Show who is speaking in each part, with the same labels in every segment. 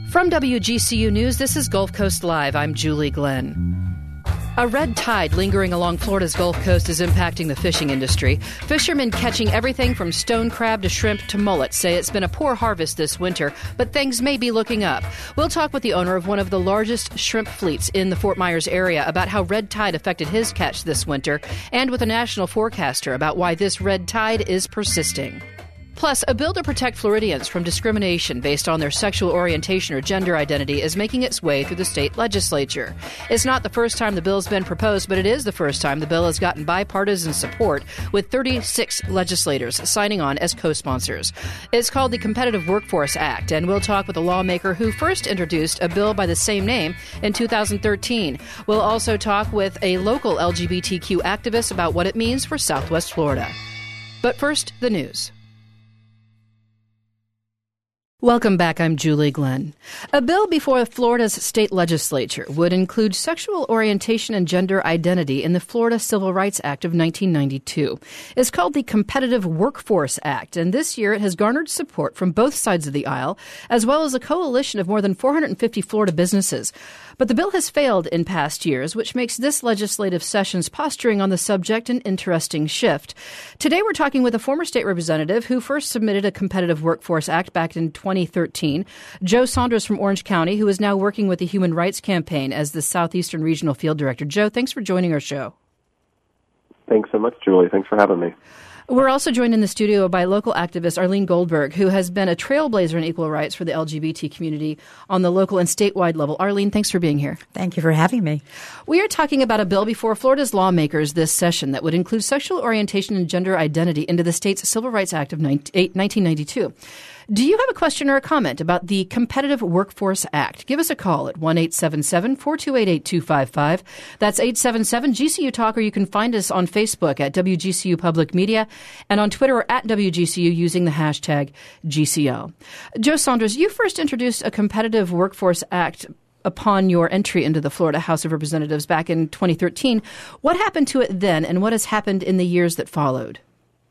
Speaker 1: From WGCU News, this is Gulf Coast Live. I'm Julie Glenn. A red tide lingering along Florida's Gulf Coast is impacting the fishing industry. Fishermen catching everything from stone crab to shrimp to mullet say it's been a poor harvest this winter, but things may be looking up. We'll talk with the owner of one of the largest shrimp fleets in the Fort Myers area about how red tide affected his catch this winter, and with a national forecaster about why this red tide is persisting. Plus, a bill to protect Floridians from discrimination based on their sexual orientation or gender identity is making its way through the state legislature. It's not the first time the bill's been proposed, but it is the first time the bill has gotten bipartisan support, with 36 legislators signing on as co-sponsors. It's called the Competitive Workforce Act, and we'll talk with a lawmaker who first introduced a bill by the same name in 2013. We'll also talk with a local LGBTQ activist about what it means for Southwest Florida. But first, the news. Welcome back. I'm Julie Glenn. A bill before Florida's state legislature would include sexual orientation and gender identity in the Florida Civil Rights Act of 1992. It's called the Competitive Workforce Act, and this year it has garnered support from both sides of the aisle, as well as a coalition of more than 450 Florida businesses. But the bill has failed in past years, which makes this legislative session's posturing on the subject an interesting shift. Today we're talking with a former state representative who first submitted a Competitive Workforce Act back in 2013, Joe Saunders from Orange County, who is now working with the Human Rights Campaign as the Southeastern Regional Field Director. Joe, thanks for joining our show.
Speaker 2: Thanks so much, Julie. Thanks for having me.
Speaker 1: We're also joined in the studio by local activist Arlene Goldberg, who has been a trailblazer in equal rights for the LGBT community on the local and statewide level. Arlene, thanks for being here.
Speaker 3: Thank you for having me.
Speaker 1: We are talking about a bill before Florida's lawmakers this session that would include sexual orientation and gender identity into the state's Civil Rights Act of 1992. Do you have a question or a comment about the Competitive Workforce Act? Give us a call at 1-877-428-8255. That's 877-GCU Talk, or you can find us on Facebook at WGCU Public Media and on Twitter at WGCU using the hashtag GCL. Joe Saunders, you first introduced a Competitive Workforce Act upon your entry into the Florida House of Representatives back in 2013. What happened to it then, and what has happened in the years that followed?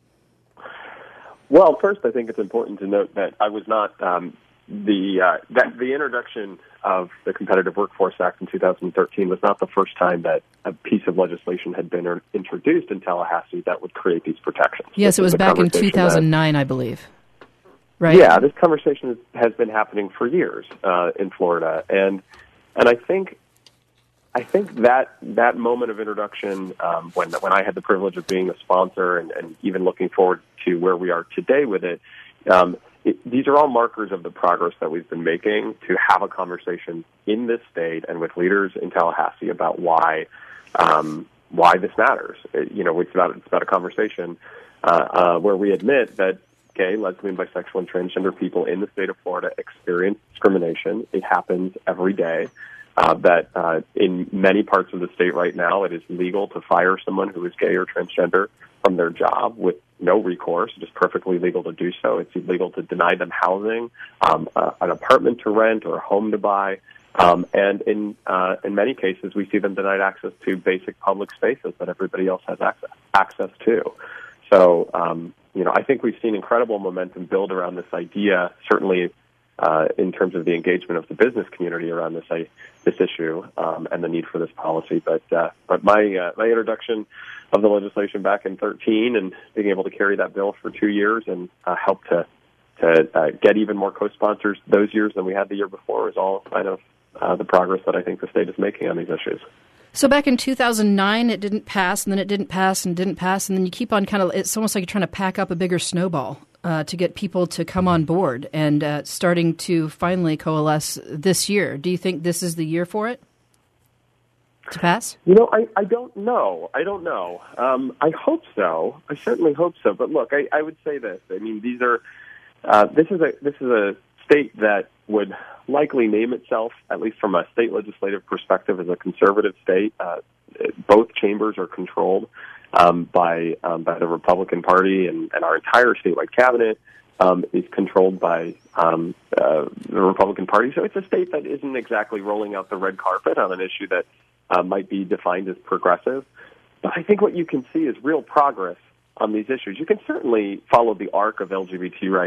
Speaker 2: Well, first, I think it's important to note that I was not the introduction of the Competitive Workforce Act in 2013 was not the first time that a piece of legislation had been introduced in Tallahassee that would create these protections.
Speaker 1: Yes, it was back in 2009, I believe. Right?
Speaker 2: Yeah, this conversation has been happening for years in Florida, and I think that moment of introduction, when I had the privilege of being a sponsor and even looking forward to where we are today with it, these are all markers of the progress that we've been making to have a conversation in this state and with leaders in Tallahassee about why this matters. It's about a conversation where we admit that gay, lesbian, bisexual, and transgender people in the state of Florida experience discrimination. It happens every day. That in many parts of the state right now, it is legal to fire someone who is gay or transgender from their job with no recourse. It is perfectly legal to do so. It's illegal to deny them housing, an apartment to rent, or a home to buy. And in many cases, we see them denied access to basic public spaces that everybody else has access to. So, I think we've seen incredible momentum build around this idea, certainly in terms of the engagement of the business community around this issue and the need for this policy. But my introduction of the legislation back in 2013 and being able to carry that bill for 2 years and help to get even more co-sponsors those years than we had the year before is all kind of the progress that I think the state is making on these issues.
Speaker 1: So back in 2009, it didn't pass, and then it didn't pass, and didn't pass, and then you keep on it's almost like you're trying to pack up a bigger snowball to get people to come on board and starting to finally coalesce this year. Do you think this is the year for it to pass?
Speaker 2: I don't know. I hope so. I certainly hope so. But look, I would say this. I mean, this is a state that would likely name itself, at least from a state legislative perspective, as a conservative state. Both chambers are controlled by the Republican Party, and our entire statewide cabinet is controlled by the Republican Party. So it's a state that isn't exactly rolling out the red carpet on an issue that might be defined as progressive. But I think what you can see is real progress on these issues. You can certainly follow the arc of LGBT rights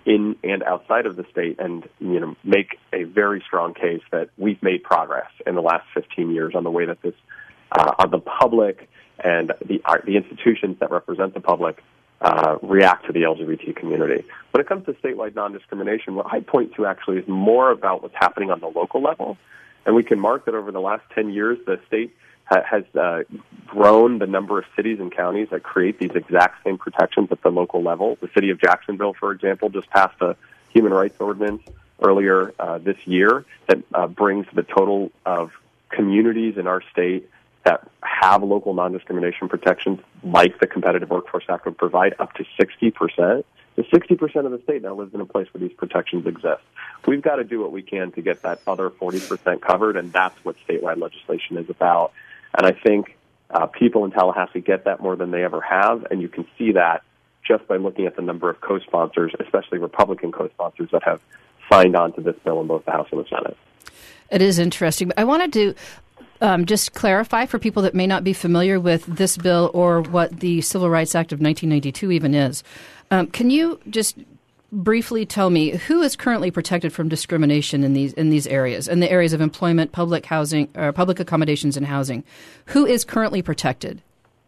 Speaker 2: in and outside of the state, and make a very strong case that we've made progress in the last 15 years on the way that this, on the public and the institutions that represent the public react to the LGBT community. When it comes to statewide non-discrimination, what I point to actually is more about what's happening on the local level. And we can mark that over the last 10 years, the state has grown the number of cities and counties that create these exact same protections at the local level. The city of Jacksonville, for example, just passed a human rights ordinance earlier this year that brings the total of communities in our state that have local non-discrimination protections like the Competitive Workforce Act would provide up to 60%. So 60% of the state now lives in a place where these protections exist. We've got to do what we can to get that other 40% covered, and that's what statewide legislation is about. And I think people in Tallahassee get that more than they ever have, and you can see that just by looking at the number of co-sponsors, especially Republican co-sponsors, that have signed on to this bill in both the House and the Senate.
Speaker 1: It is interesting. I wanted to just clarify for people that may not be familiar with this bill or what the Civil Rights Act of 1992 even is. Can you just briefly tell me who is currently protected from discrimination in these areas, in the areas of employment, public housing, or public accommodations and housing? Who is currently protected?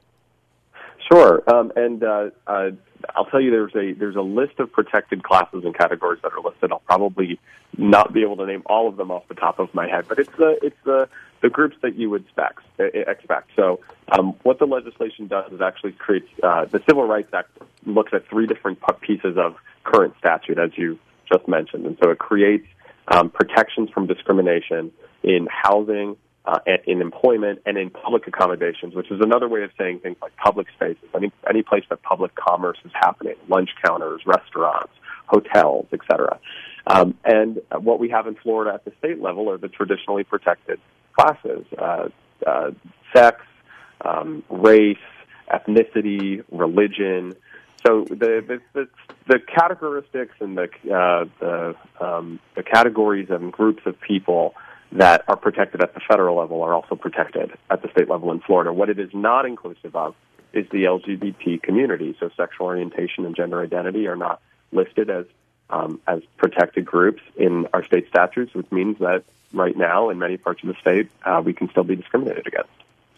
Speaker 2: Sure, and I'll tell you there's a list of protected classes and categories that are listed. I'll probably not be able to name all of them off the top of my head, but it's the groups that you would expect. So what the legislation does is actually creates the Civil Rights Act looks at three different pieces of current statute, as you just mentioned, and so it creates protections from discrimination in housing, in employment, and in public accommodations, which is another way of saying things like public spaces, any place that public commerce is happening, lunch counters, restaurants, hotels, etc. And what we have in Florida at the state level are the traditionally protected classes, sex, race, ethnicity, religion. So the characteristics and the categories and groups of people that are protected at the federal level are also protected at the state level in Florida. What it is not inclusive of is the LGBT community. So sexual orientation and gender identity are not listed as protected groups in our state statutes, which means that right now in many parts of the state we can still be discriminated against.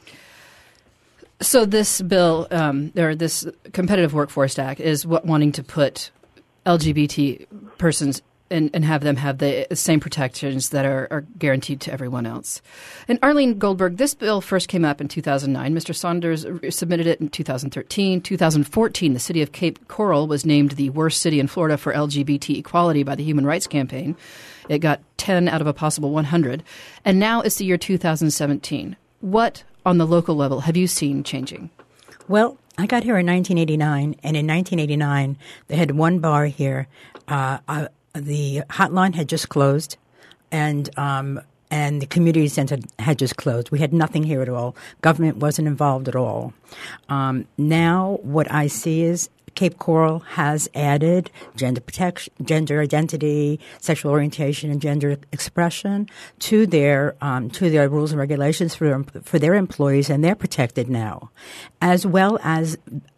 Speaker 1: So this bill, or this Competitive Workforce Act, is wanting to put LGBT persons and have them have the same protections that are guaranteed to everyone else. And Arlene Goldberg, this bill first came up in 2009. Mr. Saunders submitted it in 2013. 2014, the city of Cape Coral was named the worst city in Florida for LGBT equality by the Human Rights Campaign. It got 10 out of a possible 100. And now it's the year 2017. What, on the local level, have you seen changing?
Speaker 3: Well, I got here in 1989, and in 1989, they had one bar here. The hotline had just closed, and the community center had just closed. We had nothing here at all. Government wasn't involved at all. Now what I see is Cape Coral has added gender protection, gender identity, sexual orientation, and gender expression to their rules and regulations for their employees, and they're protected now, as well as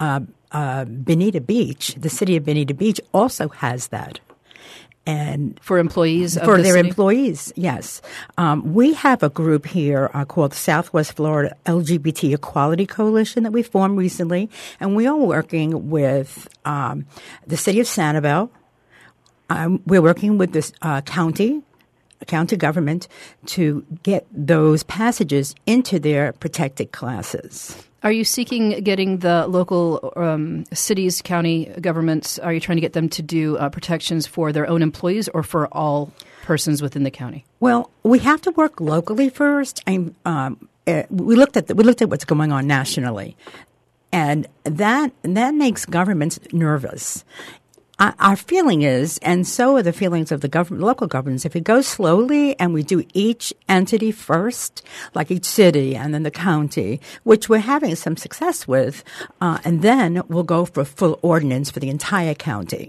Speaker 3: Bonita Beach. The city of Bonita Beach also has that. And
Speaker 1: for employees of
Speaker 3: for
Speaker 1: the
Speaker 3: their
Speaker 1: city?
Speaker 3: Employees, yes. We have a group here called the Southwest Florida LGBT Equality Coalition that we formed recently, and we are working with the city of Sanibel. We're working with this county government to get those passages into their protected classes.
Speaker 1: Are you seeking getting the local cities, county governments, are you trying to get them to do protections for their own employees or for all persons within the county?
Speaker 3: Well, we have to work locally first. We looked at what's going on nationally, and that makes governments nervous. Our feeling is, and so are the feelings of the local governments, if we go slowly and we do each entity first, like each city and then the county, which we're having some success with, and then we'll go for full ordinance for the entire county.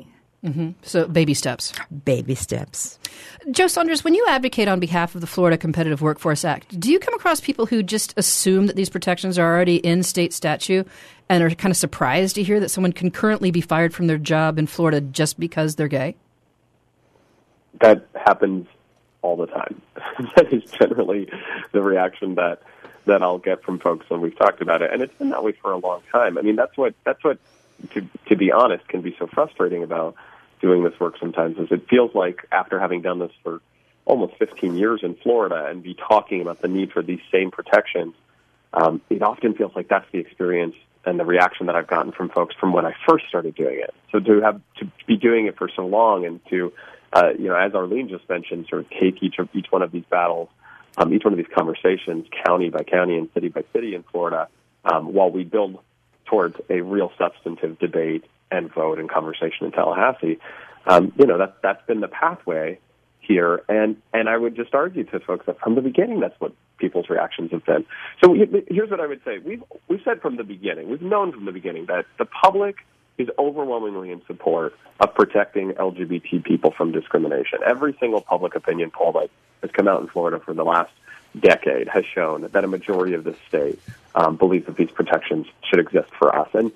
Speaker 1: So baby steps.
Speaker 3: Baby steps.
Speaker 1: Joe Saunders, when you advocate on behalf of the Florida Competitive Workforce Act, do you come across people who just assume that these protections are already in state statute and are kind of surprised to hear that someone can currently be fired from their job in Florida just because they're gay?
Speaker 2: That happens all the time. That is generally the reaction that I'll get from folks when we've talked about it, and it's been that way for a long time. I mean, that's what to be honest, can be so frustrating about doing this work sometimes, is it feels like after having done this for almost 15 years in Florida and be talking about the need for these same protections, it often feels like that's the experience and the reaction that I've gotten from folks from when I first started doing it. So to be doing it for so long and to, as Arlene just mentioned, sort of take each one of these battles, each one of these conversations, county by county and city by city in Florida, while we build towards a real substantive debate and vote and conversation in Tallahassee. That's been the pathway here. And I would just argue to folks that from the beginning, that's what people's reactions have been. So here's what I would say. We've said from the beginning, we've known from the beginning that the public is overwhelmingly in support of protecting LGBT people from discrimination. Every single public opinion poll that has come out in Florida for the last decade has shown that a majority of the state believes that these protections should exist for us. And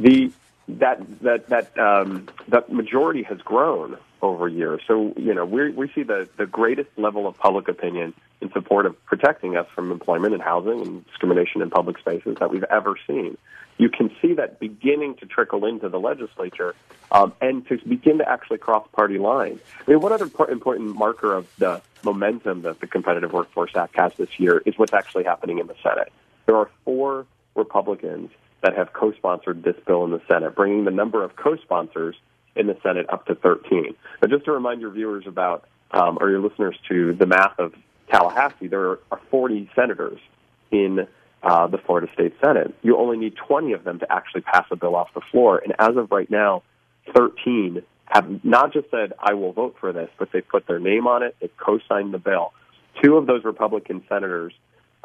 Speaker 2: that majority has grown over years. So, we see the greatest level of public opinion in support of protecting us from employment and housing and discrimination in public spaces that we've ever seen. You can see that beginning to trickle into the legislature and to begin to actually cross party lines. I mean, one other important marker of the momentum that the Competitive Workforce Act has this year is what's actually happening in the Senate. There are 4 Republicans that have co-sponsored this bill in the Senate, bringing the number of co-sponsors in the Senate up to 13. But just to remind your viewers about, or your listeners to the math of Tallahassee, there are 40 senators in the Florida State Senate. You only need 20 of them to actually pass a bill off the floor. And as of right now, 13 have not just said, I will vote for this, but they've put their name on it, they've co-signed the bill. 2 of those Republican senators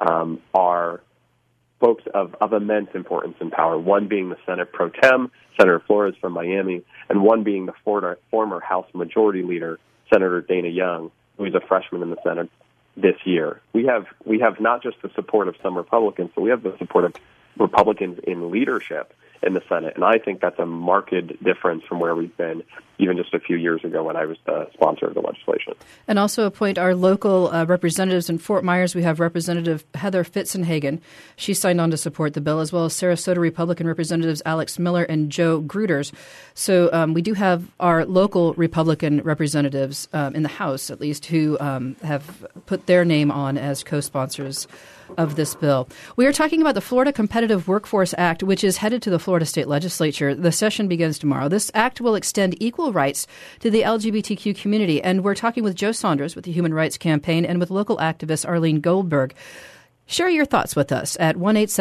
Speaker 2: are folks of immense importance and power, one being the Senate Pro Tem, Senator Flores from Miami, and one being the former House Majority Leader, Senator Dana Young, who is a freshman in the Senate this year. We have not just the support of some Republicans, but we have the support of Republicans in leadership in the Senate. And I think that's a marked difference from where we've been even just a few years ago when I was the sponsor of the legislation.
Speaker 1: And also appoint our local representatives in Fort Myers. We have Representative Heather Fitzenhagen. She signed on to support the bill, as well as Sarasota Republican Representatives Alex Miller and Joe Gruters. So we do have our local Republican representatives in the House, at least, who have put their name on as co-sponsors of this bill. We are talking about the Florida Competitive Workforce Act, which is headed to the Florida State Legislature. The session begins tomorrow. This act will extend equal rights to the LGBTQ community. And we're talking with Joe Saunders with the Human Rights Campaign and with local activist Arlene Goldberg. Share your thoughts with us at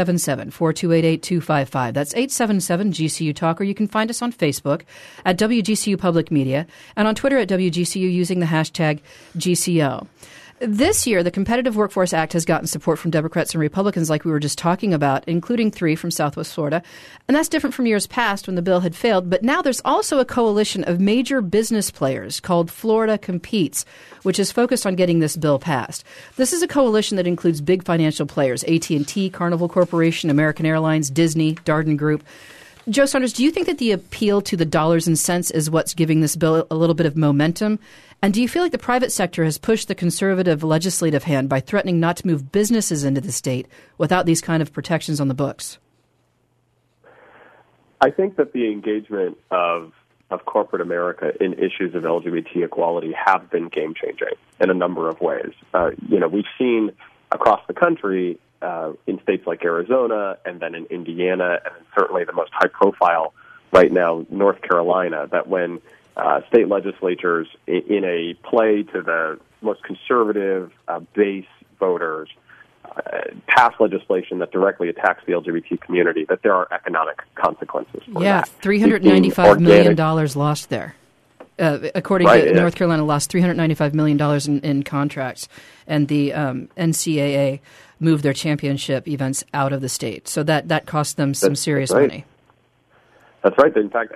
Speaker 1: 1-877-428-8255. That's 877-GCU Talk, or you can find us on Facebook at WGCU Public Media and on Twitter at WGCU using the hashtag GCO. This year, the Competitive Workforce Act has gotten support from Democrats and Republicans like we were just talking about, including 3 from Southwest Florida. And that's different from years past when the bill had failed. But now there's also a coalition of major business players called Florida Competes, which is focused on getting this bill passed. This is a coalition that includes big financial players, AT&T, Carnival Corporation, American Airlines, Disney, Darden Group. Joe Saunders, do you think that the appeal to the dollars and cents is what's giving this bill a little bit of momentum? And do you feel like the private sector has pushed the conservative legislative hand by threatening not to move businesses into the state without these kind of protections on the books?
Speaker 2: I think that the engagement of corporate America in issues of LGBT equality have been game-changing in a number of ways. We've seen across the country, in states like Arizona and then in Indiana, and certainly the most high-profile right now, North Carolina, that when state legislatures in a play to the most conservative base voters pass legislation that directly attacks the LGBT community, that there are economic consequences for that.
Speaker 1: $395 million lost there. According to North Carolina, lost $395 million in contracts, and the NCAA moved their championship events out of the state. So that cost them some serious money.
Speaker 2: That's right. In fact,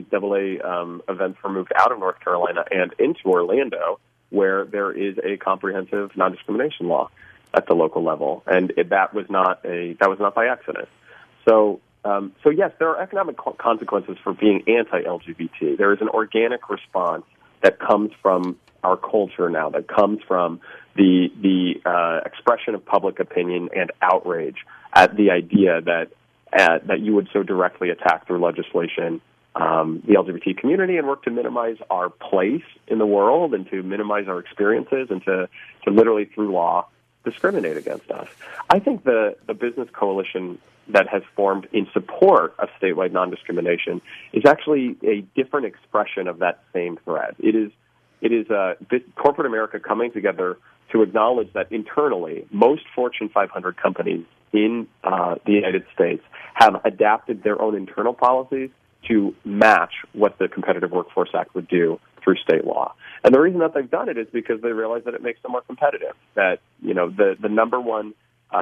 Speaker 2: NCAA events were moved out of North Carolina and into Orlando, where there is a comprehensive non-discrimination law at the local level, and that was not by accident. So yes, there are economic consequences for being anti-LGBT. There is an organic response that comes from our culture now, that comes from the expression of public opinion and outrage at the idea that you would so directly attack through legislation the LGBT community and work to minimize our place in the world and to minimize our experiences and to literally through law discriminate against us. I think the business coalition that has formed in support of statewide non-discrimination is actually a different expression of that same thread. It is corporate America coming together to acknowledge that internally, most Fortune 500 companies in the United States have adapted their own internal policies to match what the Competitive Workforce Act would do through state law. And the reason that they've done it is because they realize that it makes them more competitive, that, the number one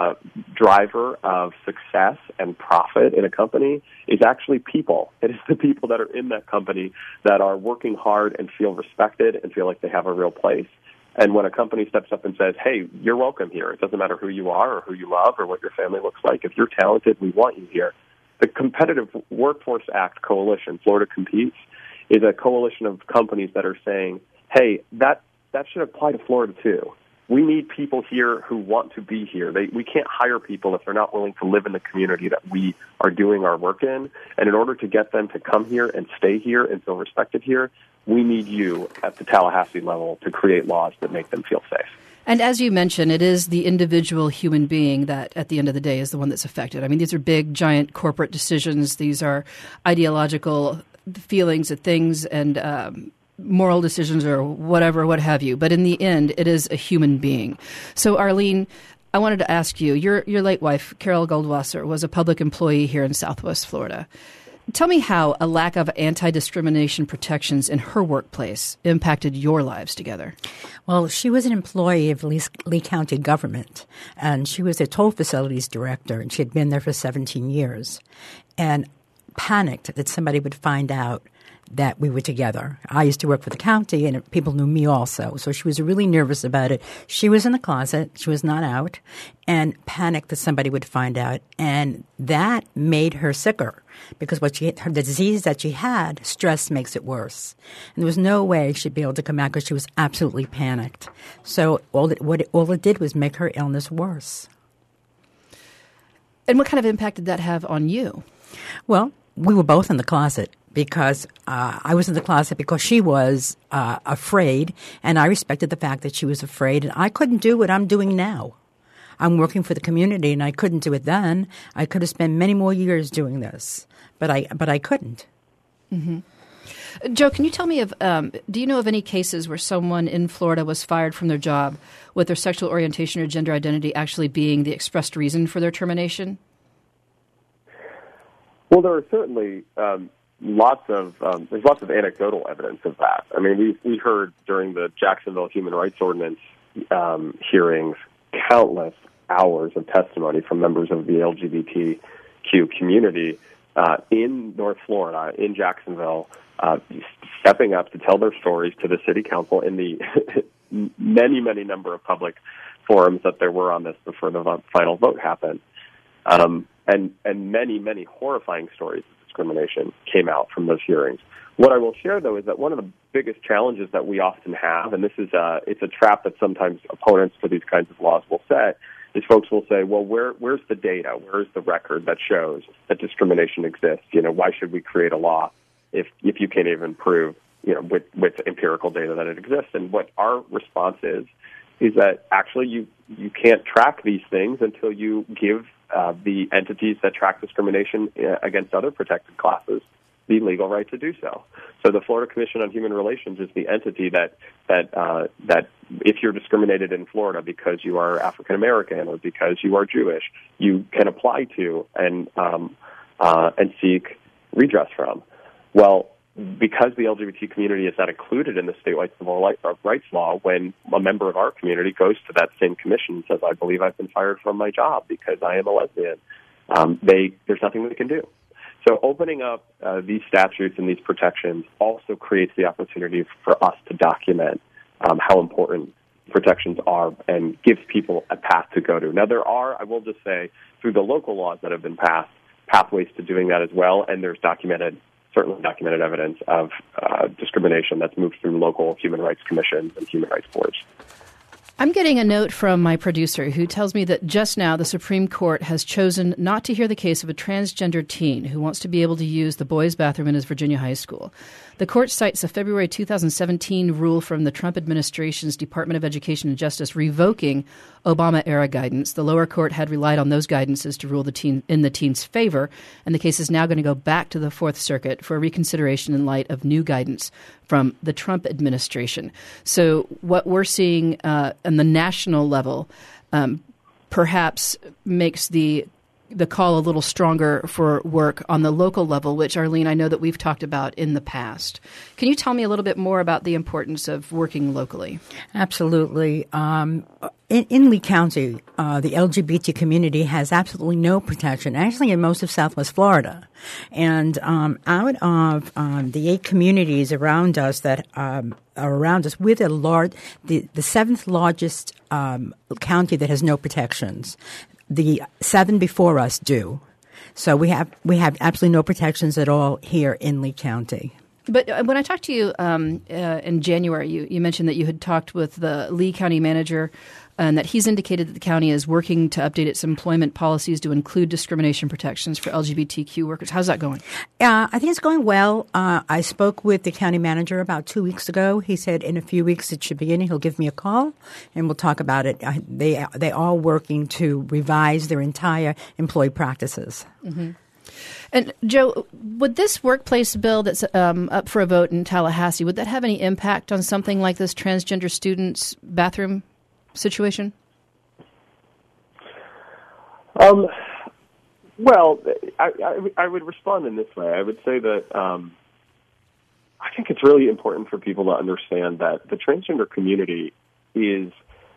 Speaker 2: driver of success and profit in a company is actually people. It is the people that are in that company that are working hard and feel respected and feel like they have a real place. And when a company steps up and says, hey, you're welcome here, it doesn't matter who you are or who you love or what your family looks like. If you're talented, we want you here. The Competitive Workforce Act Coalition, Florida Competes, is a coalition of companies that are saying, hey, that should apply to Florida too. We need people here who want to be here. We can't hire people if they're not willing to live in the community that we are doing our work in. And in order to get them to come here and stay here and feel respected here, we need you at the Tallahassee level to create laws that make them feel safe.
Speaker 1: And as you mentioned, it is the individual human being that, at the end of the day, is the one that's affected. I mean, these are big, giant corporate decisions. These are ideological feelings of things and moral decisions or whatever, what have you. But in the end, it is a human being. So, Arlene, I wanted to ask you, your late wife, Carol Goldwasser, was a public employee here in Southwest Florida. Tell me how a lack of anti-discrimination protections in her workplace impacted your lives together.
Speaker 3: Well, she was an employee of Lee County government, and she was a toll facilities director, and she had been there for 17 years, and panicked that somebody would find out that we were together. I used to work for the county, and people knew me also. So she was really nervous about it. She was in the closet. She was not out, and panicked that somebody would find out. And that made her sicker because the disease that she had, stress makes it worse. And there was no way she'd be able to come out because she was absolutely panicked. So all it did was make her illness worse.
Speaker 1: And what kind of impact did that have on you?
Speaker 3: Well, we were both in the closet. Because I was in the closet because she was afraid, and I respected the fact that she was afraid, and I couldn't do what I'm doing now. I'm working for the community, and I couldn't do it then. I could have spent many more years doing this, but I couldn't.
Speaker 1: Mm-hmm. Joe, can you tell me do you know of any cases where someone in Florida was fired from their job with their sexual orientation or gender identity actually being the expressed reason for their termination?
Speaker 2: Well, there are certainly there's lots of anecdotal evidence of that. I mean, we heard during the Jacksonville Human Rights Ordinance hearings countless hours of testimony from members of the LGBTQ community in North Florida, in Jacksonville, stepping up to tell their stories to the city council in the many, many number of public forums that there were on this before the final vote happened. And many, many horrifying stories of discrimination came out from those hearings. What I will share, though, is that one of the biggest challenges that we often have, and this is it's a trap that sometimes opponents for these kinds of laws will set, is folks will say, well, where's the data? Where's the record that shows that discrimination exists? Why should we create a law if you can't even prove, with empirical data that it exists? And what our response is that actually you can't track these things until you give the entities that track discrimination against other protected classes the legal right to do so. So the Florida Commission on Human Relations is the entity that if you're discriminated in Florida because you are African American or because you are Jewish, you can apply to and seek redress from. Well, because the LGBT community is not included in the statewide civil rights law, when a member of our community goes to that same commission and says, I believe I've been fired from my job because I am a lesbian, there's nothing they can do. So opening up these statutes and these protections also creates the opportunity for us to document how important protections are and gives people a path to go to. Now, there are, I will just say, through the local laws that have been passed, pathways to doing that as well, and there's certainly documented evidence of discrimination that's moved through local human rights commissions and human rights boards.
Speaker 1: I'm getting a note from my producer who tells me that just now the Supreme Court has chosen not to hear the case of a transgender teen who wants to be able to use the boys' bathroom in his Virginia high school. The court cites a February 2017 rule from the Trump administration's Department of Education and Justice revoking Obama-era guidance. The lower court had relied on those guidances to rule in the teen's favor, and the case is now going to go back to the Fourth Circuit for reconsideration in light of new guidance from the Trump administration. So what we're seeing on the national level perhaps makes the call a little stronger for work on the local level, which, Arlene, I know that we've talked about in the past. Can you tell me a little bit more about the importance of working locally? Absolutely.
Speaker 3: In Lee County, the LGBT community has absolutely no protection, actually in most of Southwest Florida. And out of the 8 communities around us that are around us, we're the seventh largest county that has no protections. The 7 before us do. So we have absolutely no protections at all here in Lee County.
Speaker 1: But when I talked to you in January, you mentioned that you had talked with the Lee County manager and that he's indicated that the county is working to update its employment policies to include discrimination protections for LGBTQ workers. How's that going?
Speaker 3: I think it's going well. I spoke with the county manager about 2 weeks ago. He said in a few weeks it should begin. He'll give me a call and we'll talk about it. They are working to revise their entire employee practices.
Speaker 1: Mm-hmm. And, Joe, would this workplace bill that's up for a vote in Tallahassee, would that have any impact on something like this transgender students' bathroom situation?
Speaker 2: Well, I would respond in this way. I would say that I think it's really important for people to understand that the transgender community is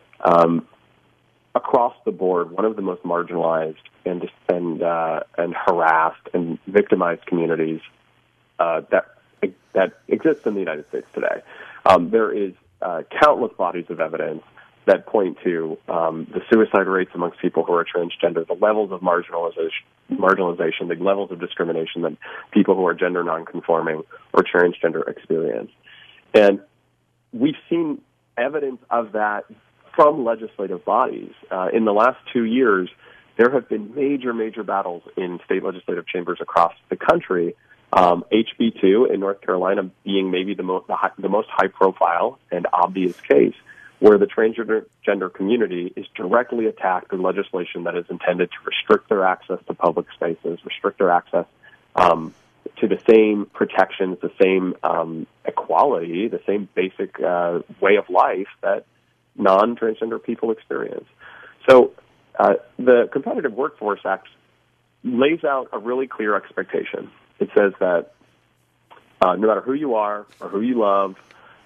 Speaker 2: across the board one of the most marginalized and harassed and victimized communities that exists in the United States today. There is countless bodies of evidence that point to the suicide rates amongst people who are transgender, the levels of marginalization, the levels of discrimination that people who are gender nonconforming or transgender experience. And we've seen evidence of that from legislative bodies. In the last 2 years, there have been major battles in state legislative chambers across the country. HB2 in North Carolina being maybe the most high-profile and obvious case, where the transgender community is directly attacked through legislation that is intended to restrict their access to public spaces, restrict their access to the same protections, the same equality, the same basic way of life that non-transgender people experience. So the Competitive Workforce Act lays out a really clear expectation. It says that no matter who you are or who you love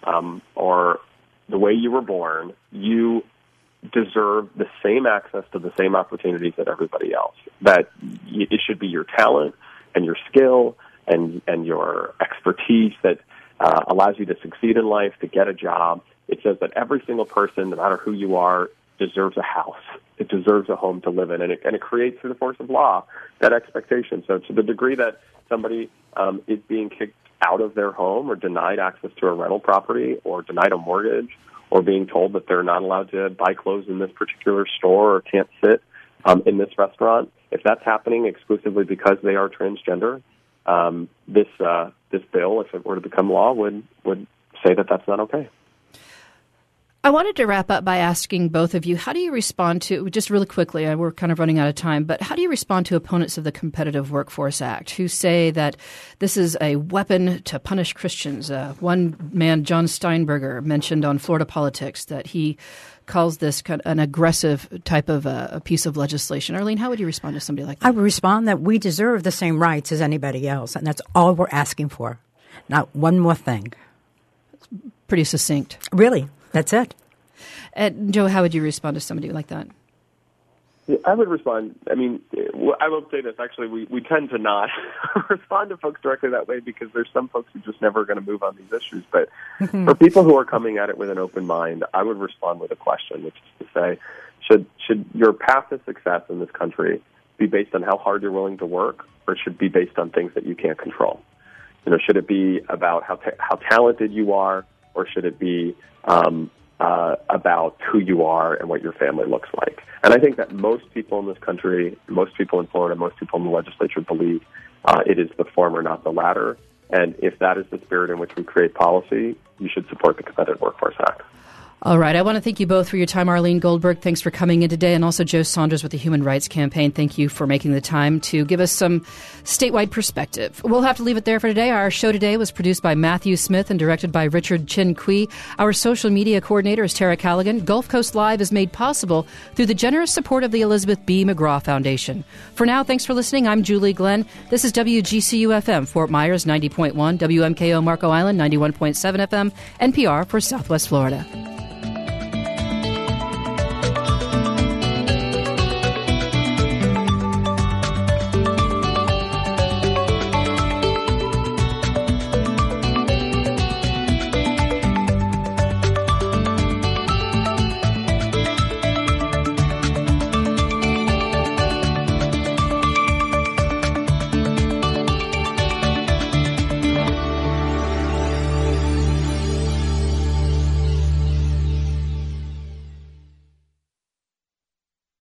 Speaker 2: or the way you were born, you deserve the same access to the same opportunities that everybody else. That it should be your talent and your skill and your expertise that allows you to succeed in life, to get a job. It says that every single person, no matter who you are, deserves a house. It deserves a home to live in, and it creates, through the force of law, that expectation. So to the degree that somebody is being kicked out of their home or denied access to a rental property or denied a mortgage or being told that they're not allowed to buy clothes in this particular store or can't sit in this restaurant, if that's happening exclusively because they are transgender, this bill, if it were to become law, would say that that's not okay.
Speaker 1: I wanted to wrap up by asking both of you, how do you respond to, just really quickly, we're kind of running out of time, but how do you respond to opponents of the Competitive Workforce Act who say that this is a weapon to punish Christians? One man, John Steinberger, mentioned on Florida Politics that he calls this kind of an aggressive type of a piece of legislation. Arlene, how would you respond to somebody like that?
Speaker 3: I would respond that we deserve the same rights as anybody else, and that's all we're asking for. Not one more thing.
Speaker 1: Pretty succinct.
Speaker 3: Really. That's it.
Speaker 1: And Joe, how would you respond to somebody like that?
Speaker 2: I would respond. I mean, I will say this. Actually, we tend to not respond to folks directly that way because there's some folks who just never going to move on these issues. But for people who are coming at it with an open mind, I would respond with a question, which is to say, should your path to success in this country be based on how hard you're willing to work, or should it be based on things that you can't control? Should it be about how talented you are, or should it be about who you are and what your family looks like? And I think that most people in this country, most people in Florida, most people in the legislature believe it is the former, not the latter. And if that is the spirit in which we create policy, you should support the Competitive Workforce Act.
Speaker 1: All right. I want to thank you both for your time. Arlene Goldberg, thanks for coming in today. And also Joe Saunders with the Human Rights Campaign. Thank you for making the time to give us some statewide perspective. We'll have to leave it there for today. Our show today was produced by Matthew Smith and directed by Richard Chin Kui. Our social media coordinator is Tara Callaghan. Gulf Coast Live is made possible through the generous support of the Elizabeth B. McGraw Foundation. For now, thanks for listening. I'm Julie Glenn. This is WGCU-FM, Fort Myers 90.1, WMKO Marco Island 91.7 FM, NPR for Southwest Florida.